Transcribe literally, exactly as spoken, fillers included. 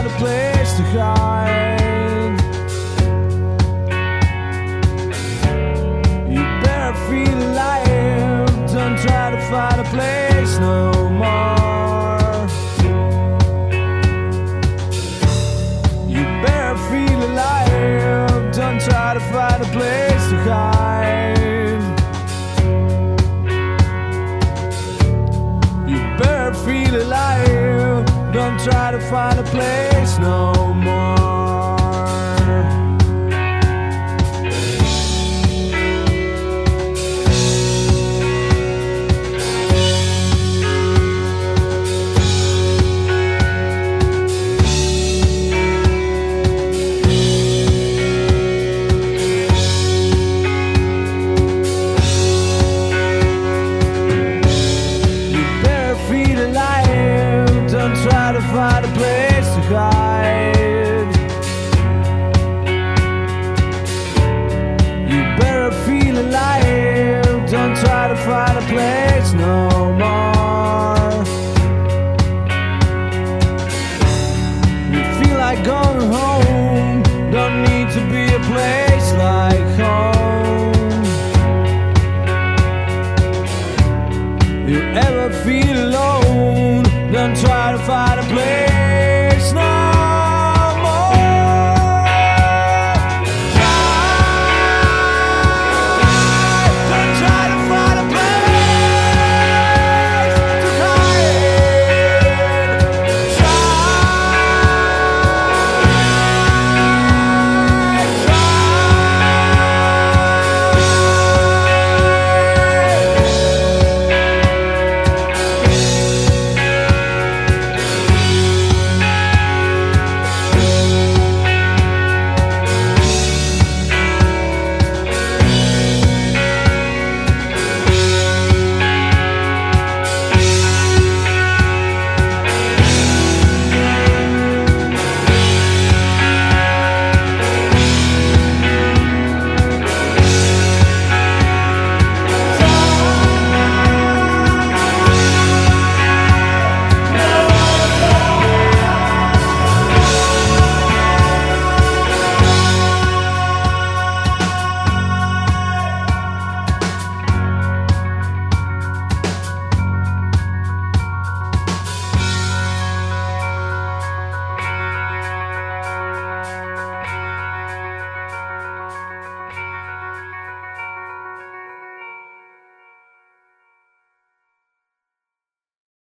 a place to hide. You better feel alive, don't try to find a place no more. You better feel alive, don't try to find a place to hide. You better feel alive, don't try to find a place no more. Try to find a place to hide. You better feel alive, don't try to find a place no more. You feel like going home.